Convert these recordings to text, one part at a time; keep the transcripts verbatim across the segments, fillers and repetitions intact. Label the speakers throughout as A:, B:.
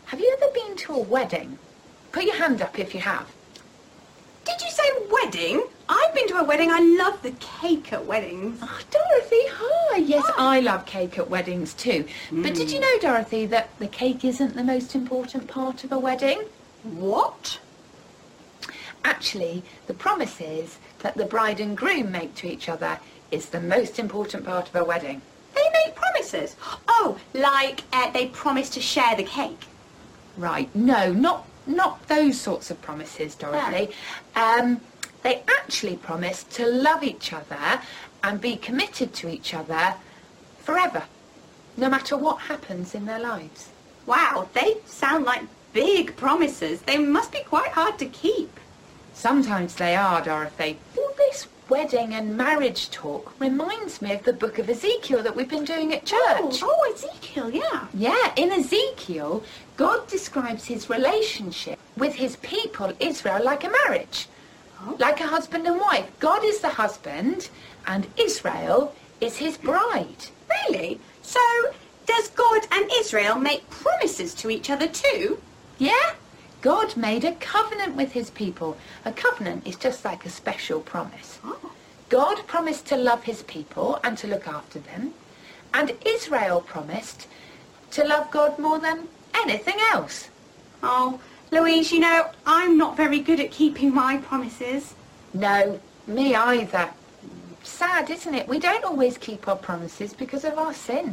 A: Have you ever been to a wedding? Put your hand up if you have.
B: Did you say wedding? I've been to a wedding. I love the cake at weddings.
A: Oh, Dorothy, hi. Yes, hi. I love cake at weddings too. Mm. But did you know, Dorothy, that the cake isn't the most important part of a wedding?
B: What?
A: Actually, the promises that the bride and groom make to each other is the most important part of a wedding.
B: They make promises? Oh, like uh, they promise to share the cake?
A: Right, no, not not those sorts of promises, Dorothy. Yeah. Um, they actually promise to love each other and be committed to each other forever, no matter what happens in their lives.
B: Wow, they sound like big promises. They must be quite hard to keep.
A: Sometimes they are, Dorothy. All this wedding and marriage talk reminds me of the book of Ezekiel that we've been doing at church.
B: Oh, oh, Ezekiel, yeah.
A: Yeah, in Ezekiel, God describes his relationship with his people, Israel, like a marriage. Oh. Like a husband and wife. God is the husband and Israel is his bride.
B: Really? So does God and Israel make promises to each other too?
A: Yeah. God made a covenant with his people. A covenant is just like a special promise. Oh. God promised to love his people and to look after them. And Israel promised to love God more than anything else.
B: Oh, Louise, you know, I'm not very good at keeping my promises.
A: No, me either. Sad, isn't it? We don't always keep our promises because of our sin.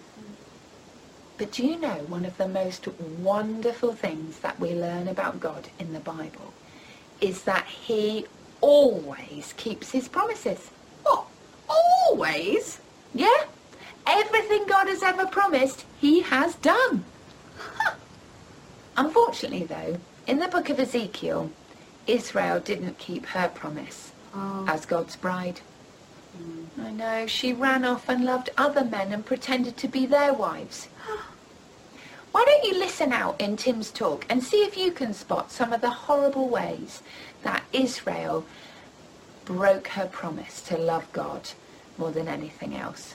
A: But do you know one of the most wonderful things that we learn about God in the Bible is that he always keeps his promises.
B: What? Always?
A: Yeah. Everything God has ever promised, he has done. Huh. Unfortunately, though, in the book of Ezekiel, Israel didn't keep her promise oh. as God's bride. Mm. I know, she ran off and loved other men and pretended to be their wives. Why don't you listen out in Tim's talk and see if you can spot some of the horrible ways that Israel broke her promise to love God more than anything else.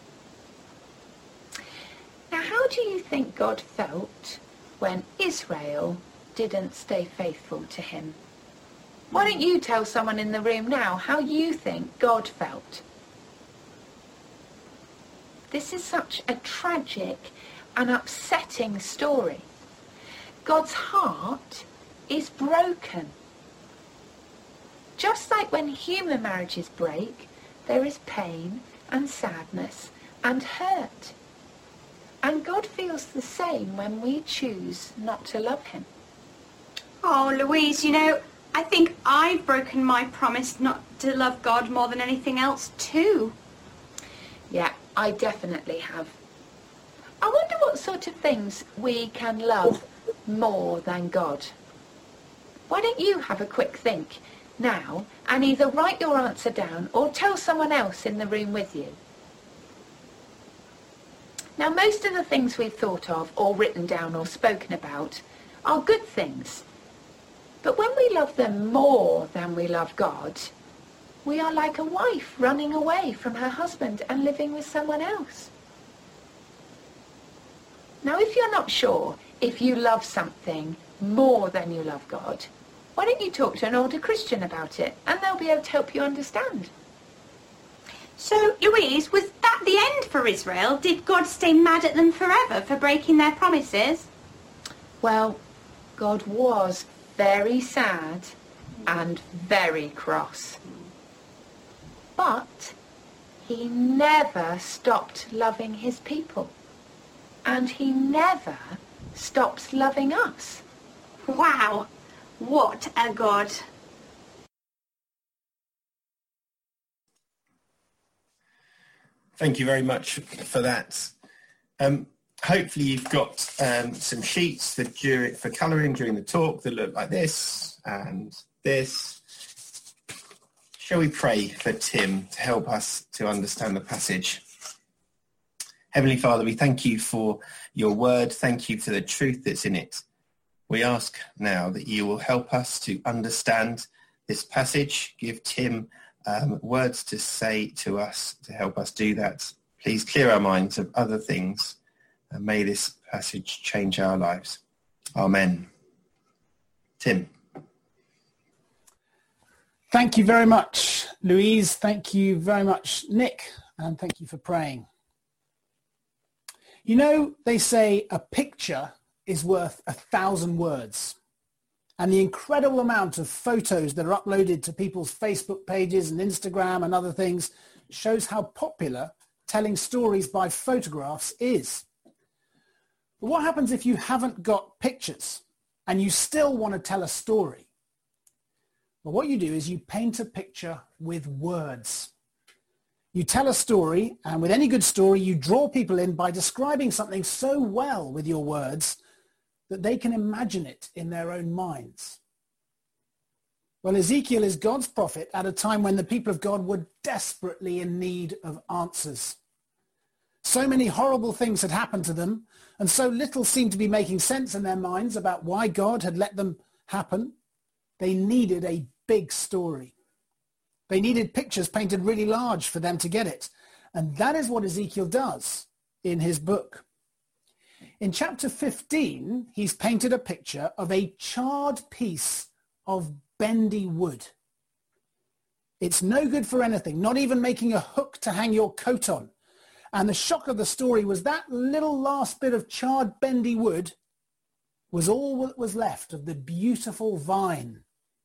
A: Now, how do you think God felt when Israel didn't stay faithful to him? Why don't you tell someone in the room now how you think God felt? This is such a tragic and upsetting story. God's heart is broken. Just like when human marriages break, there is pain and sadness and hurt. And God feels the same when we choose not to love him.
B: Oh, Louise, you know, I think I've broken my promise not to love God more than anything else too.
A: Yeah, I definitely have. I wonder what sort of things we can love more than God. Why don't you have a quick think now and either write your answer down or tell someone else in the room with you. Now, most of the things we've thought of or written down or spoken about are good things. But when we love them more than we love God, we are like a wife running away from her husband and living with someone else. Now, if you're not sure if you love something more than you love God, why don't you talk to an older Christian about it and they'll be able to help you understand.
B: So, Louise, was that the end for Israel? Did God stay mad at them forever for breaking their promises?
A: Well, God was very sad and very cross. But he never stopped loving his people. And he never stops loving us.
B: Wow, what a God.
C: Thank you very much for that. Um, hopefully you've got um, some sheets for, during, for colouring during the talk that look like this and this. Shall we pray for Tim to help us to understand the passage? Heavenly Father, we thank you for your word. Thank you for the truth that's in it. We ask now that you will help us to understand this passage. Give Tim um, words to say to us to help us do that. Please clear our minds of other things and may this passage change our lives. Amen. Tim.
D: Thank you very much, Louise. Thank you very much, Nick. And thank you for praying. You know, they say a picture is worth a thousand words. And the incredible amount of photos that are uploaded to people's Facebook pages and Instagram and other things shows how popular telling stories by photographs is. But what happens if you haven't got pictures and you still want to tell a story? Well, what you do is you paint a picture with words. You tell a story, and with any good story, you draw people in by describing something so well with your words that they can imagine it in their own minds. Well, Ezekiel is God's prophet at a time when the people of God were desperately in need of answers. So many horrible things had happened to them, and so little seemed to be making sense in their minds about why God had let them happen. They needed a big story. They needed pictures painted really large for them to get it. And that is what Ezekiel does in his book. In chapter fifteen, he's painted a picture of a charred piece of bendy wood. It's no good for anything, not even making a hook to hang your coat on. And the shock of the story was that little last bit of charred bendy wood was all that was left of the beautiful vine.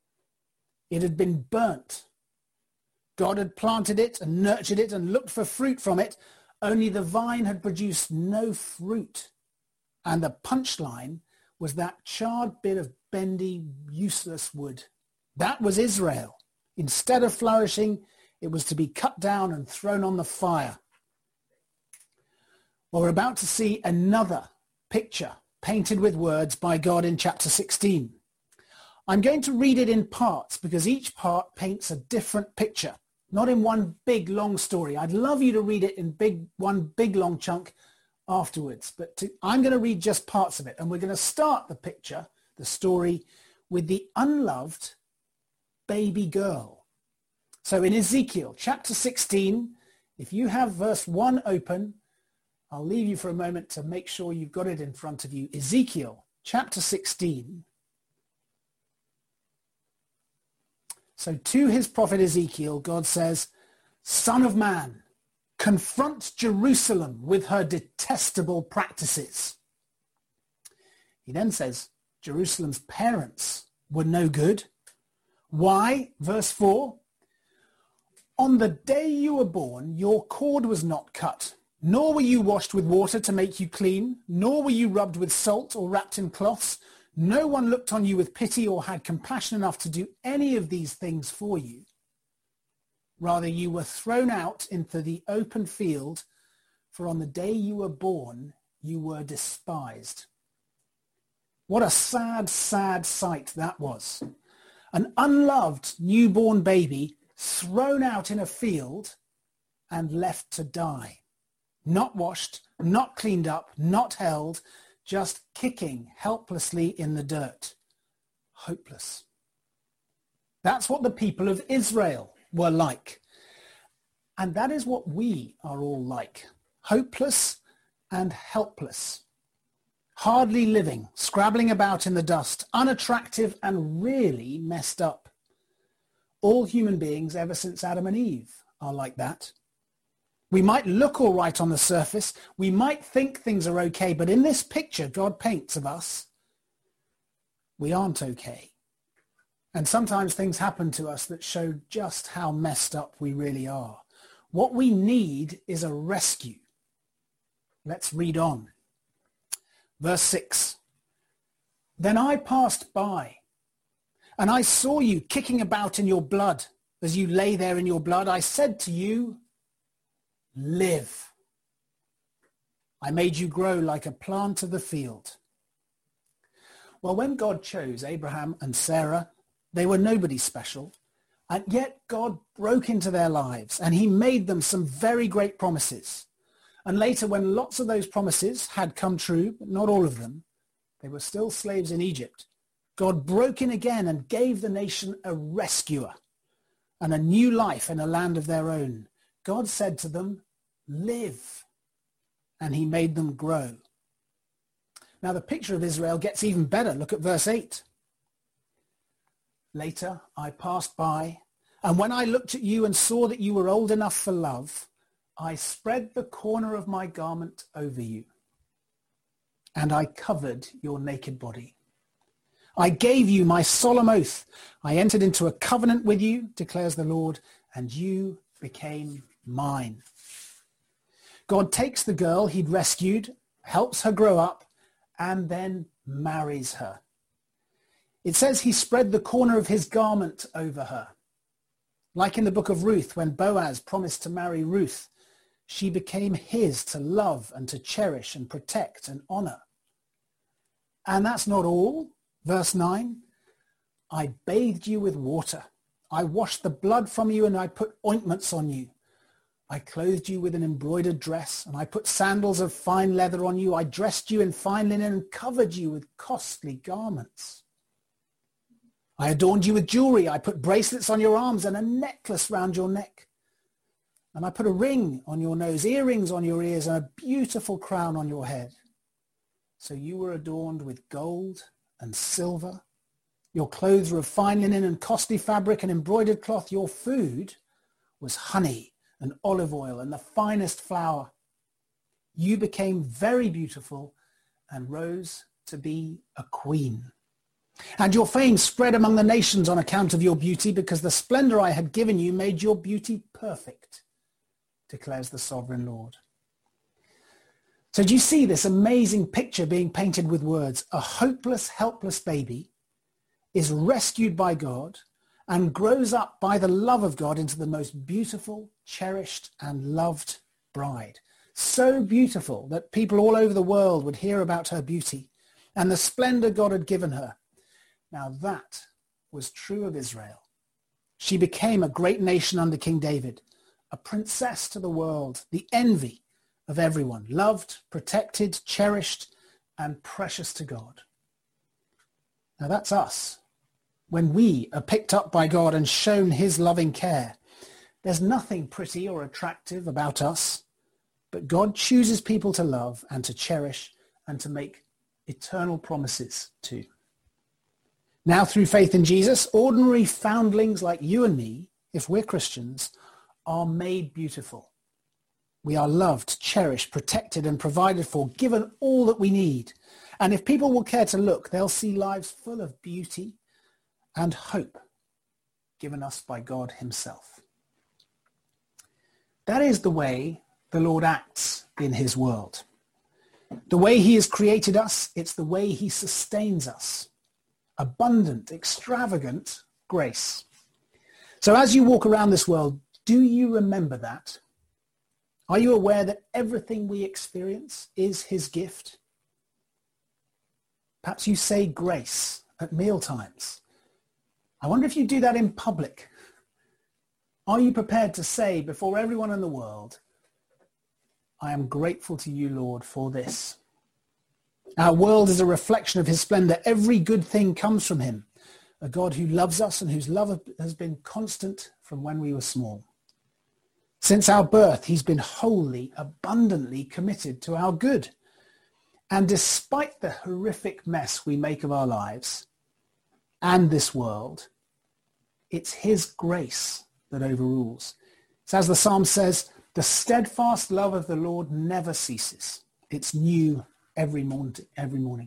D: It had been burnt. God had planted it and nurtured it and looked for fruit from it, only the vine had produced no fruit. And the punchline was that charred bit of bendy, useless wood. That was Israel. Instead of flourishing, it was to be cut down and thrown on the fire. Well, we're about to see another picture painted with words by God in chapter sixteen. I'm going to read it in parts because each part paints a different picture, not in one big long story. I'd love you to read it in big one big long chunk afterwards, but to, I'm going to read just parts of it, and we're going to start the picture, the story, with the unloved baby girl. So in Ezekiel chapter sixteen, if you have verse one open, I'll leave you for a moment to make sure you've got it in front of you. Ezekiel chapter sixteen. So to his prophet Ezekiel, God says, "Son of man, confront Jerusalem with her detestable practices." He then says, Jerusalem's parents were no good. Why? Verse four, "On the day you were born, your cord was not cut, nor were you washed with water to make you clean, nor were you rubbed with salt or wrapped in cloths. No one looked on you with pity or had compassion enough to do any of these things for you. Rather, you were thrown out into the open field, for on the day you were born, you were despised." What a sad, sad sight that was. An unloved newborn baby thrown out in a field and left to die. Not washed, not cleaned up, not held, just kicking helplessly in the dirt. Hopeless. That's what the people of Israel were like. And that is what we are all like. Hopeless and helpless. Hardly living, scrabbling about in the dust, unattractive and really messed up. All human beings ever since Adam and Eve are like that. We might look all right on the surface. We might think things are okay, but in this picture God paints of us, we aren't okay. And sometimes things happen to us that show just how messed up we really are. What we need is a rescue. Let's read on. Verse six. "Then I passed by, and I saw you kicking about in your blood. As you lay there in your blood, I said to you, live. I made you grow like a plant of the field." Well, when God chose Abraham and Sarah, they were nobody special, and yet God broke into their lives and he made them some very great promises. And later, when lots of those promises had come true, but not all of them, they were still slaves in Egypt, God broke in again and gave the nation a rescuer and a new life in a land of their own. God said to them, live, and he made them grow. Now the picture of Israel gets even better. Look at verse eight. Later I passed by, and when I looked at you and saw that you were old enough for love, I spread the corner of my garment over you, and I covered your naked body. I gave you my solemn oath. I entered into a covenant with you, declares the Lord, and you became mine. God takes the girl he'd rescued, helps her grow up, and then marries her. It says he spread the corner of his garment over her. Like in the book of Ruth, when Boaz promised to marry Ruth, she became his to love and to cherish and protect and honor. And that's not all. Verse nine, I bathed you with water. I washed the blood from you and I put ointments on you. I clothed you with an embroidered dress and I put sandals of fine leather on you. I dressed you in fine linen and covered you with costly garments. I adorned you with jewelry. I put bracelets on your arms and a necklace round your neck. And I put a ring on your nose, earrings on your ears, and a beautiful crown on your head. So you were adorned with gold and silver. Your clothes were of fine linen and costly fabric and embroidered cloth. Your food was honey and olive oil and the finest flour. You became very beautiful and rose to be a queen. And your fame spread among the nations on account of your beauty, because the splendor I had given you made your beauty perfect, declares the sovereign Lord. So do you see this amazing picture being painted with words? A hopeless, helpless baby is rescued by God and grows up by the love of God into the most beautiful, cherished, and loved bride. So beautiful that people all over the world would hear about her beauty and the splendor God had given her. Now that was true of Israel. She became a great nation under King David, a princess to the world, the envy of everyone, loved, protected, cherished, and precious to God. Now that's us. When we are picked up by God and shown his loving care, there's nothing pretty or attractive about us, but God chooses people to love and to cherish and to make eternal promises to. Now through faith in Jesus, ordinary foundlings like you and me, if we're Christians, are made beautiful. We are loved, cherished, protected, and provided for, given all that we need. And if people will care to look, they'll see lives full of beauty and hope given us by God himself. That is the way the Lord acts in his world. The way he has created us, it's the way he sustains us. Abundant, extravagant grace. So as you walk around this world, do you remember that? Are you aware that everything we experience is his gift? Perhaps you say grace at mealtimes. I wonder if you do that in public. Are you prepared to say before everyone in the world, I am grateful to you, Lord, for this? Our world is a reflection of his splendor. Every good thing comes from him, a God who loves us and whose love has been constant from when we were small. Since our birth, he's been wholly, abundantly committed to our good. And despite the horrific mess we make of our lives and this world, it's his grace that overrules. So as the psalm says, the steadfast love of the Lord never ceases. It's new every morning. Every morning.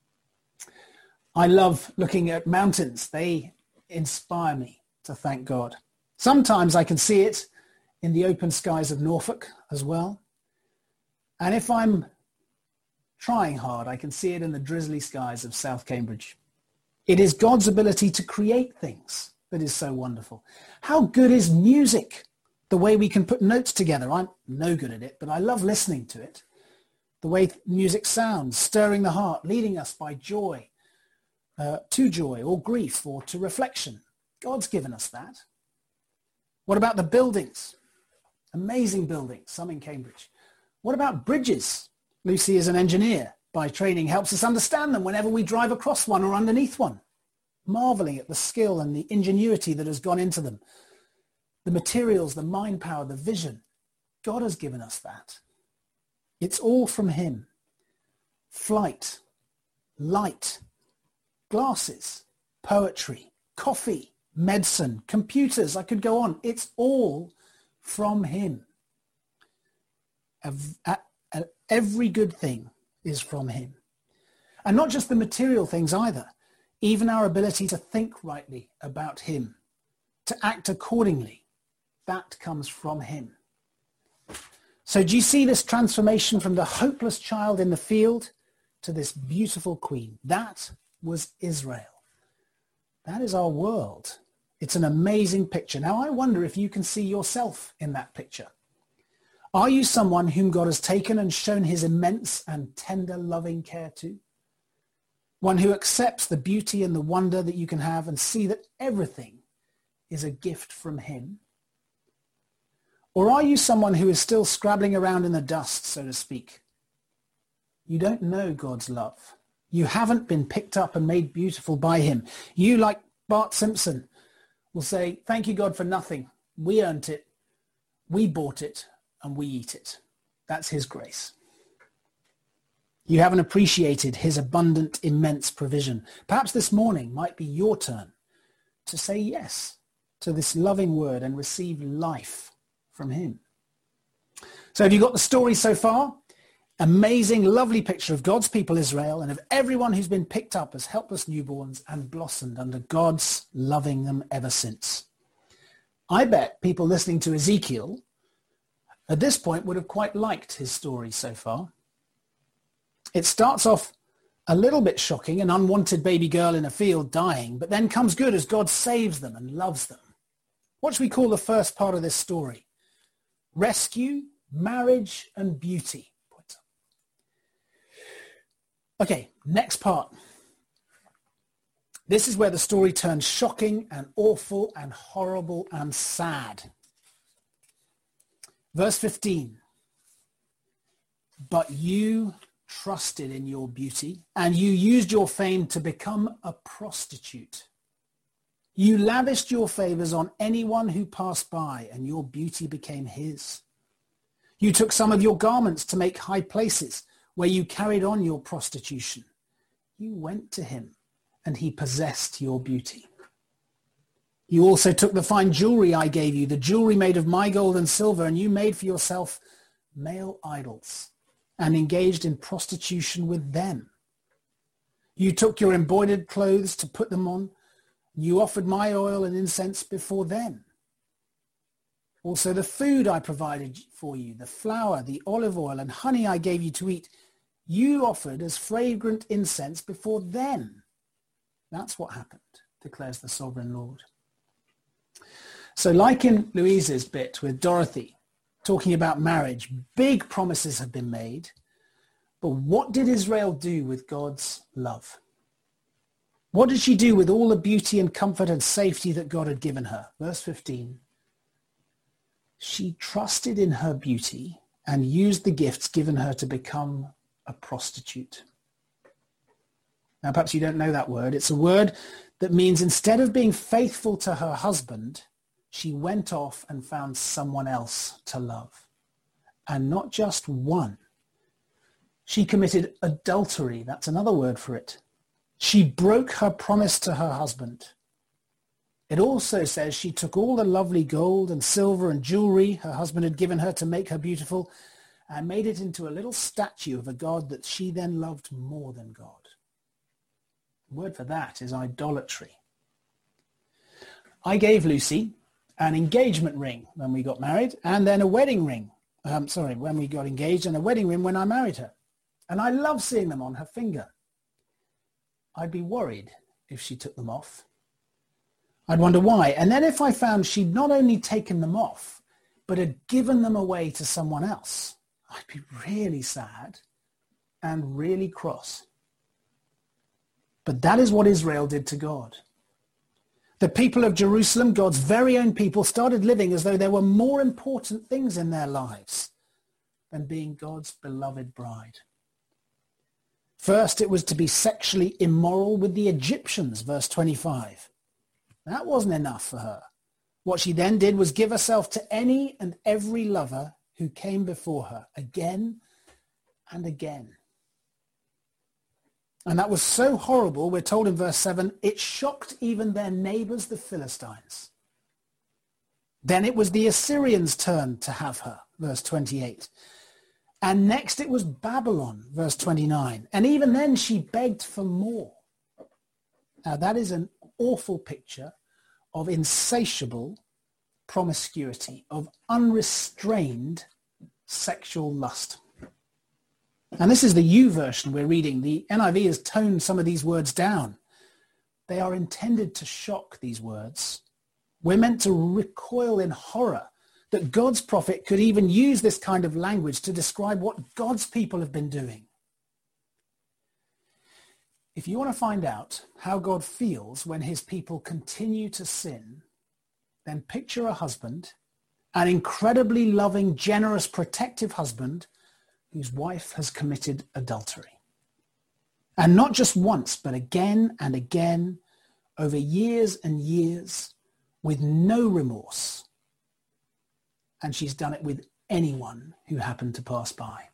D: I love looking at mountains. They inspire me to thank God. Sometimes I can see it in the open skies of Norfolk as well. And if I'm trying hard, I can see it in the drizzly skies of South Cambridge. It is God's ability to create things that is so wonderful. How good is music? The way we can put notes together. I'm no good at it, but I love listening to it. The way music sounds, stirring the heart, leading us by joy, uh, to joy or grief or to reflection. God's given us that. What about the buildings? Amazing buildings, some in Cambridge. What about bridges? Lucy is an engineer by training, helps us understand them whenever we drive across one or underneath one, marveling at the skill and the ingenuity that has gone into them. The materials, the mind power, the vision. God has given us that. It's all from him. Flight, light, glasses, poetry, coffee, medicine, computers. I could go on. It's all from him. Every good thing is from him. And not just the material things either. Even our ability to think rightly about him, to act accordingly, that comes from him. So do you see this transformation from the hopeless child in the field to this beautiful queen? That was Israel. That is our world. It's an amazing picture. Now, I wonder if you can see yourself in that picture. Are you someone whom God has taken and shown his immense and tender loving care to? One who accepts the beauty and the wonder that you can have and see that everything is a gift from him? Or are you someone who is still scrabbling around in the dust, so to speak? You don't know God's love. You haven't been picked up and made beautiful by him. You, like Bart Simpson, will say, thank you, God, for nothing. We earned it. We bought it and we eat it. That's his grace. You haven't appreciated his abundant, immense provision. Perhaps this morning might be your turn to say yes to this loving word and receive life from him. So have you got the story so far? Amazing, lovely picture of God's people Israel and of everyone who's been picked up as helpless newborns and blossomed under God's loving them ever since. I bet people listening to Ezekiel at this point would have quite liked his story so far. It starts off a little bit shocking, an unwanted baby girl in a field dying, but then comes good as God saves them and loves them. What should we call the first part of this story? Rescue, marriage, and beauty. Okay, next part. This is where the story turns shocking and awful and horrible and sad. Verse fifteen. But you trusted in your beauty, and you used your fame to become a prostitute. You lavished your favors on anyone who passed by, and your beauty became his. You took some of your garments to make high places, where you carried on your prostitution. You went to him, and he possessed your beauty. You also took the fine jewelry I gave you, the jewelry made of my gold and silver, and you made for yourself male idols, and engaged in prostitution with them. You took your embroidered clothes to put them on. You offered my oil and incense before them. Also the food I provided for you, the flour, the olive oil, and honey I gave you to eat, you offered as fragrant incense before them. That's what happened, declares the sovereign Lord. So like in Louise's bit with Dorothy, talking about marriage, big promises have been made. But what did Israel do with God's love? What did she do with all the beauty and comfort and safety that God had given her? Verse fifteen. She trusted in her beauty and used the gifts given her to become a prostitute. Now, perhaps you don't know that word. It's a word that means instead of being faithful to her husband, she went off and found someone else to love. And not just one. She committed adultery. That's another word for it. She broke her promise to her husband. It also says she took all the lovely gold and silver and jewelry her husband had given her to make her beautiful and made it into a little statue of a god that she then loved more than God. The word for that is idolatry. I gave Lucy an engagement ring when we got married, and then a wedding ring. Um, sorry, when we got engaged, and a wedding ring when I married her. And I love seeing them on her finger. I'd be worried if she took them off. I'd wonder why. And then if I found she'd not only taken them off, but had given them away to someone else, I'd be really sad and really cross. But that is what Israel did to God. The people of Jerusalem, God's very own people, started living as though there were more important things in their lives than being God's beloved bride. First, it was to be sexually immoral with the Egyptians, verse twenty-five. That wasn't enough for her. What she then did was give herself to any and every lover who came before her, again and again. And that was so horrible, we're told in verse seven, it shocked even their neighbors, the Philistines. Then it was the Assyrians' turn to have her, verse twenty-eight. And next it was Babylon, verse twenty-nine. And even then she begged for more. Now that is an awful picture of insatiable promiscuity, of unrestrained sexual lust. And this is the U version we're reading. The N I V has toned some of these words down. They are intended to shock, these words. We're meant to recoil in horror that God's prophet could even use this kind of language to describe what God's people have been doing. If you want to find out how God feels when his people continue to sin, then picture a husband, an incredibly loving, generous, protective husband whose wife has committed adultery. And not just once, but again and again, over years and years, with no remorse. And she's done it with anyone who happened to pass by.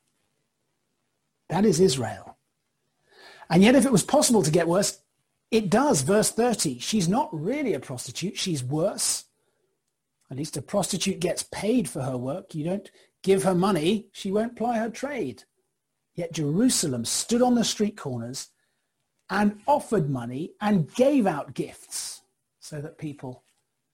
D: That is Israel. And yet if it was possible to get worse, it does. Verse thirty, she's not really a prostitute, she's worse. At least a prostitute gets paid for her work. You don't give her money, she won't ply her trade. Yet Jerusalem stood on the street corners and offered money and gave out gifts so that people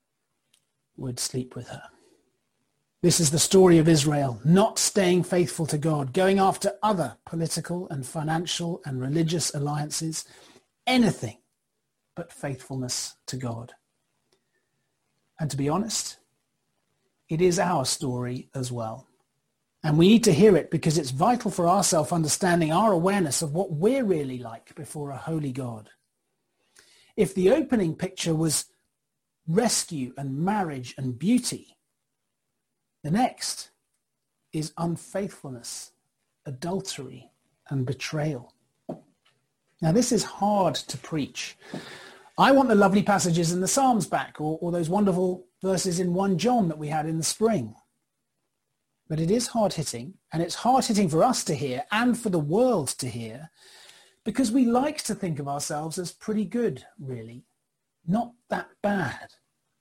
D: would sleep with her. This is the story of Israel, not staying faithful to God, going after other political and financial and religious alliances, anything but faithfulness to God. And to be honest, it is our story as well. And we need to hear it because it's vital for our self-understanding, our awareness of what we're really like before a holy God. If the opening picture was rescue and marriage and beauty, the next is unfaithfulness, adultery, and betrayal. Now this is hard to preach. I want the lovely passages in the Psalms back, or, or those wonderful verses in First John that we had in the spring. But it is hard-hitting, and it's hard-hitting for us to hear and for the world to hear, because we like to think of ourselves as pretty good, really. Not that bad.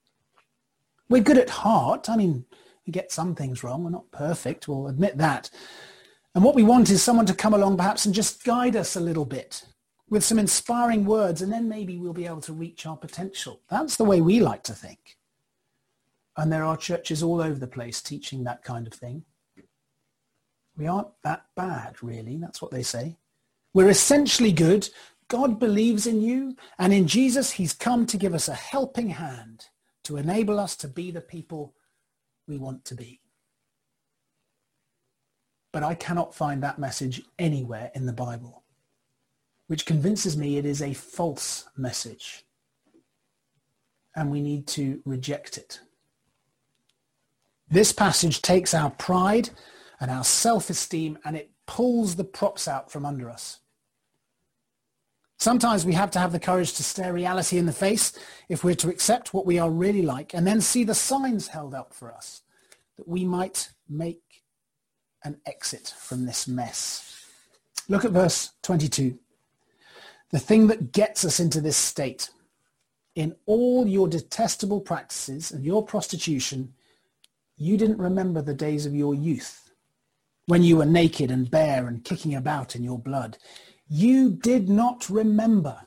D: We're good at heart. I mean, we get some things wrong. We're not perfect. We'll admit that. And what we want is someone to come along perhaps and just guide us a little bit with some inspiring words, and then maybe we'll be able to reach our potential. That's the way we like to think. And there are churches all over the place teaching that kind of thing. We aren't that bad, really. That's what they say. We're essentially good. God believes in you. And in Jesus, he's come to give us a helping hand to enable us to be the people we want to be. But I cannot find that message anywhere in the Bible, which convinces me it is a false message. And we need to reject it. This passage takes our pride and our self-esteem and it pulls the props out from under us. Sometimes we have to have the courage to stare reality in the face if we're to accept what we are really like and then see the signs held up for us that we might make an exit from this mess. Look at verse twenty-two. The thing that gets us into this state. In all your detestable practices and your prostitution, you didn't remember the days of your youth, when you were naked and bare and kicking about in your blood. You did not remember.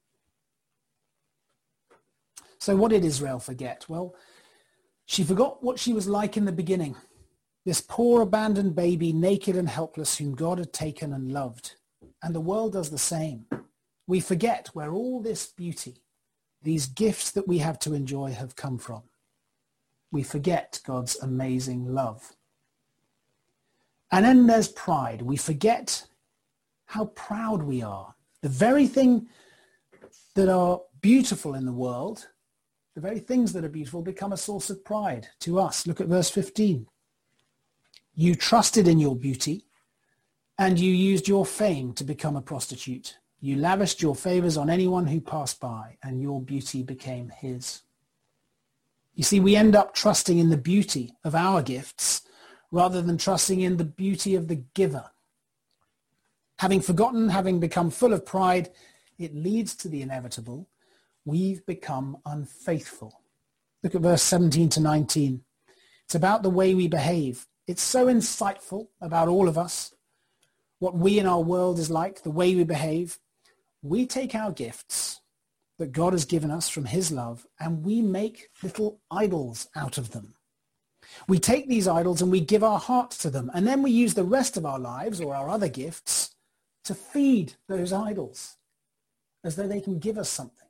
D: So what did Israel forget? Well, she forgot what she was like in the beginning. This poor abandoned baby, naked and helpless, whom God had taken and loved. And the world does the same. We forget where all this beauty, these gifts that we have to enjoy, have come from. We forget God's amazing love. And then there's pride. We forget how proud we are. The very thing that are beautiful in the world, the very things that are beautiful become a source of pride to us. Look at verse fifteen. You trusted in your beauty and you used your fame to become a prostitute. You lavished your favors on anyone who passed by and your beauty became his. You see, we end up trusting in the beauty of our gifts rather than trusting in the beauty of the giver. Having forgotten, having become full of pride, it leads to the inevitable. We've become unfaithful. Look at verse seventeen to nineteen. It's about the way we behave. It's so insightful about all of us, what we in our world is like, the way we behave. We take our gifts that God has given us from his love, and we make little idols out of them. We take these idols and we give our hearts to them, and then we use the rest of our lives or our other gifts to feed those idols as though they can give us something.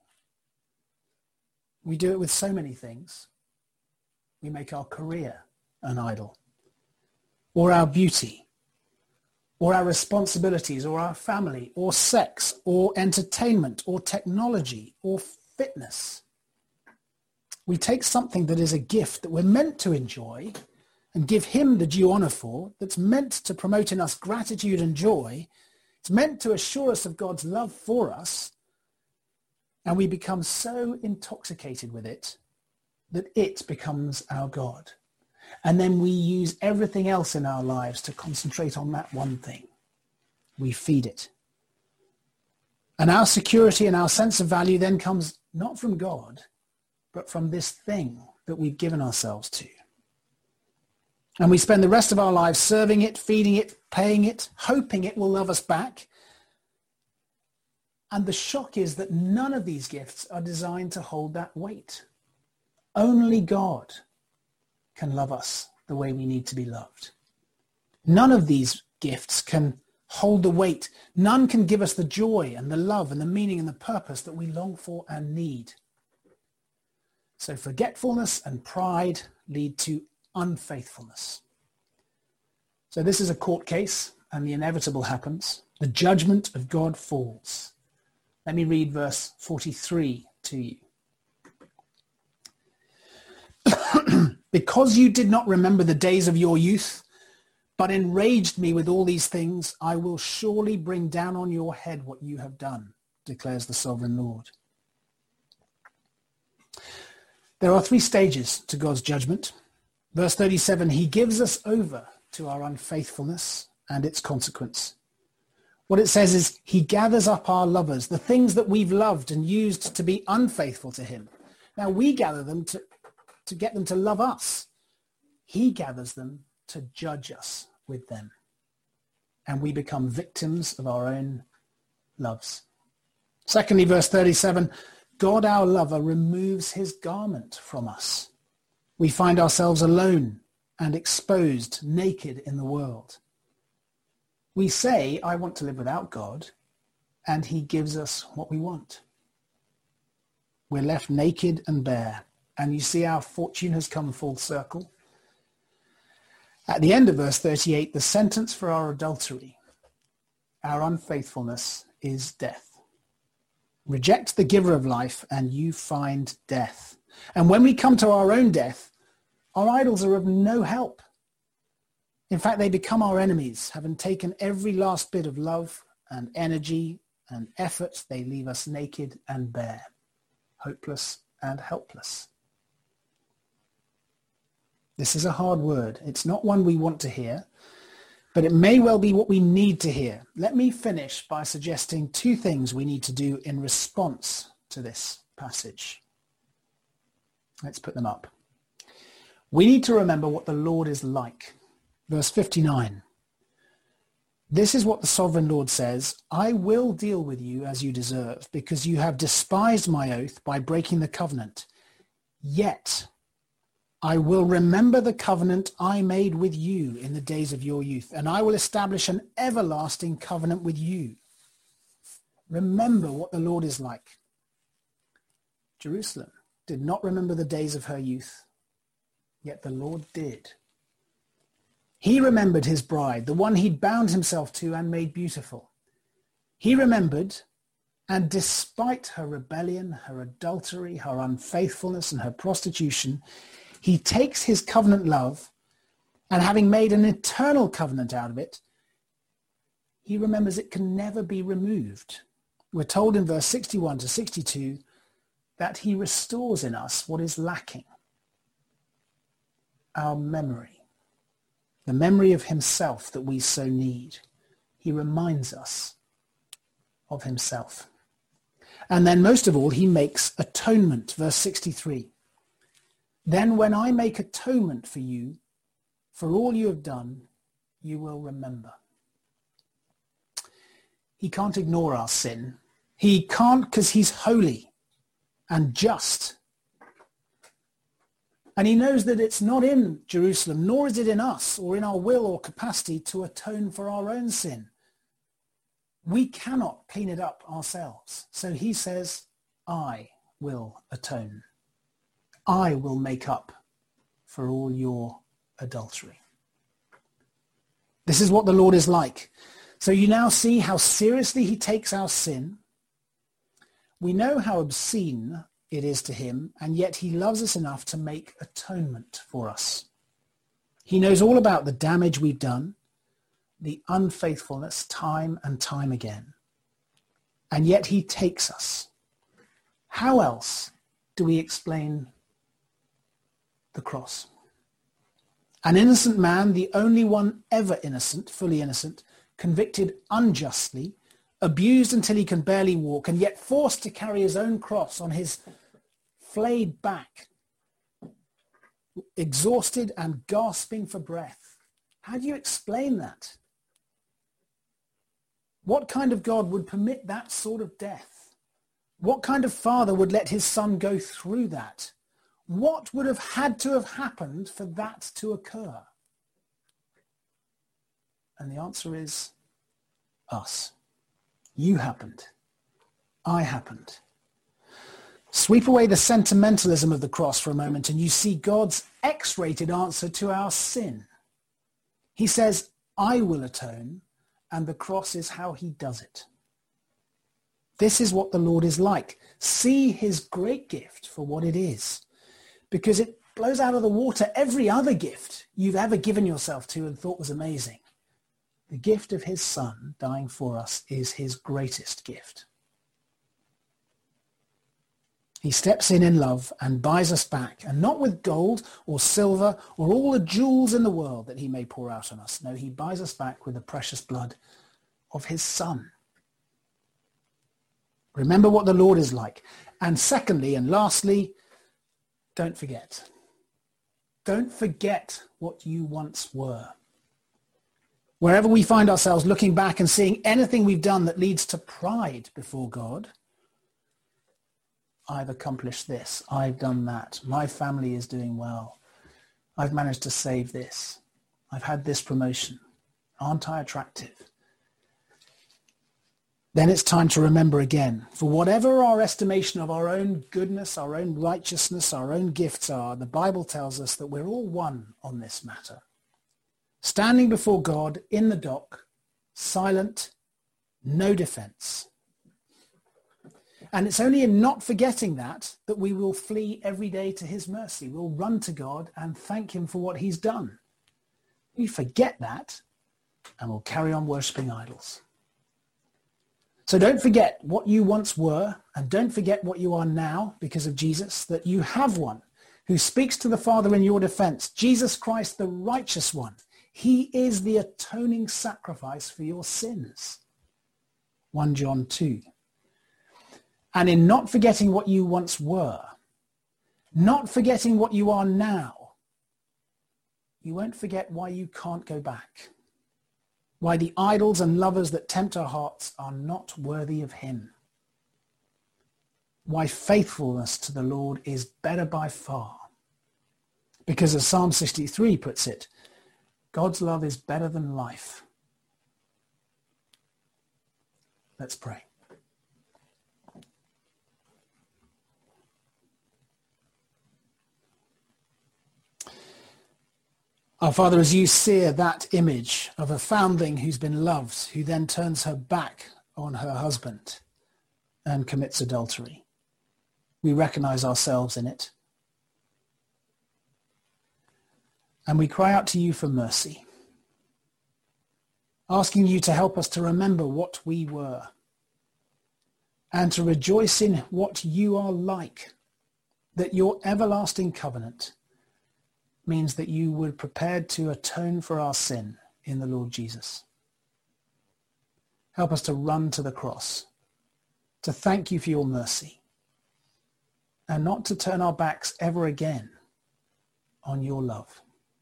D: We do it with so many things. We make our career an idol, or our beauty, or our responsibilities, or our family, or sex, or entertainment, or technology, or fitness. We take something that is a gift that we're meant to enjoy and give him the due honor for, that's meant to promote in us gratitude and joy. It's meant to assure us of God's love for us, and we become so intoxicated with it that it becomes our God. And then we use everything else in our lives to concentrate on that one thing. We feed it. And our security and our sense of value then comes not from God, but from this thing that we've given ourselves to. And we spend the rest of our lives serving it, feeding it, paying it, hoping it will love us back. And the shock is that none of these gifts are designed to hold that weight. Only God can love us the way we need to be loved. None of these gifts can hold the weight. None can give us the joy and the love and the meaning and the purpose that we long for and need. So forgetfulness and pride lead to unfaithfulness. So this is a court case, and the inevitable happens. The judgment of God falls. Let me read verse forty-three to you. Because you did not remember the days of your youth, but enraged me with all these things, I will surely bring down on your head what you have done, declares the sovereign Lord. There are three stages to God's judgment. Verse thirty-seven, he gives us over to our unfaithfulness and its consequence. What it says is he gathers up our lovers, the things that we've loved and used to be unfaithful to him. Now we gather them to to get them to love us. He gathers them to judge us with them. And we become victims of our own loves. Secondly, verse thirty-seven, God our lover removes his garment from us. We find ourselves alone and exposed, naked in the world. We say, I want to live without God, and he gives us what we want. We're left naked and bare. And you see our fortune has come full circle. At the end of verse thirty-eight, the sentence for our adultery, our unfaithfulness, is death. Reject the giver of life and you find death. And when we come to our own death, our idols are of no help. In fact, they become our enemies. Having taken every last bit of love and energy and effort, they leave us naked and bare, hopeless and helpless. This is a hard word. It's not one we want to hear, but it may well be what we need to hear. Let me finish by suggesting two things we need to do in response to this passage. Let's put them up. We need to remember what the Lord is like. Verse fifty-nine. This is what the sovereign Lord says, I will deal with you as you deserve, because you have despised my oath by breaking the covenant. Yet I will remember the covenant I made with you in the days of your youth, and I will establish an everlasting covenant with you. Remember what the Lord is like. Jerusalem did not remember the days of her youth, yet the Lord did. He remembered his bride, the one he'd bound himself to and made beautiful. He remembered, and despite her rebellion, her adultery, her unfaithfulness, and her prostitution, he takes his covenant love, and having made an eternal covenant out of it, he remembers it can never be removed. We're told in verse sixty-one to sixty-two that he restores in us what is lacking. Our memory. The memory of himself that we so need. he reminds us of himself. And then most of all, he makes atonement. Verse sixty-three. Then when I make atonement for you, for all you have done, you will remember. He can't ignore our sin. He can't because he's holy and just. And he knows that it's not in Jerusalem, nor is it in us or in our will or capacity to atone for our own sin. We cannot clean it up ourselves. So he says, I will atone. I will make up for all your adultery. This is what the Lord is like. So you now see how seriously he takes our sin. We know how obscene it is to him, and yet he loves us enough to make atonement for us. He knows all about the damage we've done, the unfaithfulness time and time again. And yet he takes us. How else do we explain the cross? An innocent man, the only one ever innocent, fully innocent, convicted unjustly, abused until he can barely walk, and yet forced to carry his own cross on his flayed back, exhausted and gasping for breath. How do you explain that? What kind of God would permit that sort of death? What kind of father would let his son go through that? What would have had to have happened for that to occur? And the answer is us. You happened. I happened. Sweep away the sentimentalism of the cross for a moment and you see God's X-rated answer to our sin. He says, I will atone, and the cross is how he does it. This is what the Lord is like. See his great gift for what it is, because it blows out of the water every other gift you've ever given yourself to and thought was amazing. The gift of his son dying for us is his greatest gift. He steps in in love and buys us back, and not with gold or silver or all the jewels in the world that he may pour out on us. No, he buys us back with the precious blood of his son. Remember what the Lord is like. And secondly and lastly, don't forget. Don't forget what you once were. Wherever we find ourselves looking back and seeing anything we've done that leads to pride before God, I've accomplished this, I've done that, my family is doing well, I've managed to save this, I've had this promotion, aren't I attractive? Then it's time to remember again, for whatever our estimation of our own goodness, our own righteousness, our own gifts are, the Bible tells us that we're all one on this matter. Standing before God in the dock, silent, no defense. And it's only in not forgetting that that we will flee every day to his mercy. We'll run to God and thank him for what he's done. We forget that and we'll carry on worshipping idols. So don't forget what you once were, and don't forget what you are now because of Jesus, that you have one who speaks to the Father in your defense, Jesus Christ, the righteous one. He is the atoning sacrifice for your sins. First John two. And in not forgetting what you once were, not forgetting what you are now, you won't forget why you can't go back, why the idols and lovers that tempt our hearts are not worthy of him, why faithfulness to the Lord is better by far. Because as Psalm sixty-three puts it, God's love is better than life. Let's pray. Our Father, as you sear that image of a foundling who's been loved, who then turns her back on her husband and commits adultery, we recognize ourselves in it. And we cry out to you for mercy, asking you to help us to remember what we were and to rejoice in what you are like, that your everlasting covenant means that you were prepared to atone for our sin in the Lord Jesus. Help us to run to the cross, to thank you for your mercy, and not to turn our backs ever again on your love,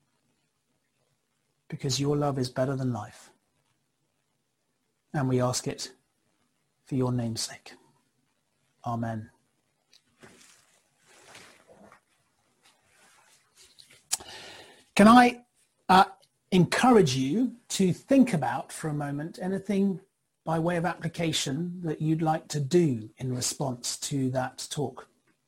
D: because your love is better than life. And we ask it for your name's sake. Amen. Can I uh, encourage you to think about for a moment anything by way of application that you'd like to do in response to that talk?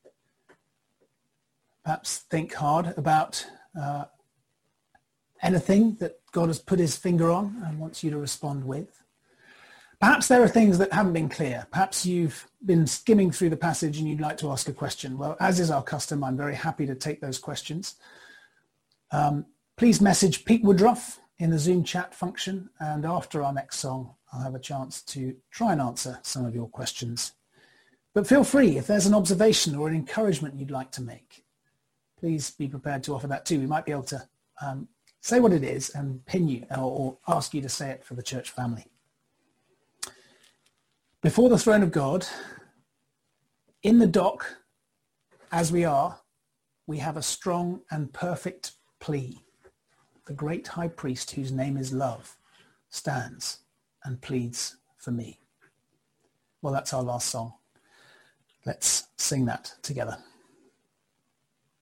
D: Perhaps think hard about uh, anything that God has put his finger on and wants you to respond with. Perhaps there are things that haven't been clear. Perhaps you've been skimming through the passage and you'd like to ask a question. Well, as is our custom, I'm very happy to take those questions. Um, please message Pete Woodruff in the Zoom chat function, and after our next song, I'll have a chance to try and answer some of your questions. But feel free, if there's an observation or an encouragement you'd like to make, please be prepared to offer that too. We might be able to um, say what it is and pin you or, or ask you to say it for the church family. Before the throne of God, in the dock, as we are, we have a strong and perfect plea. The great high priest, whose name is love, stands and pleads for me. Well, that's our last song. Let's sing that together.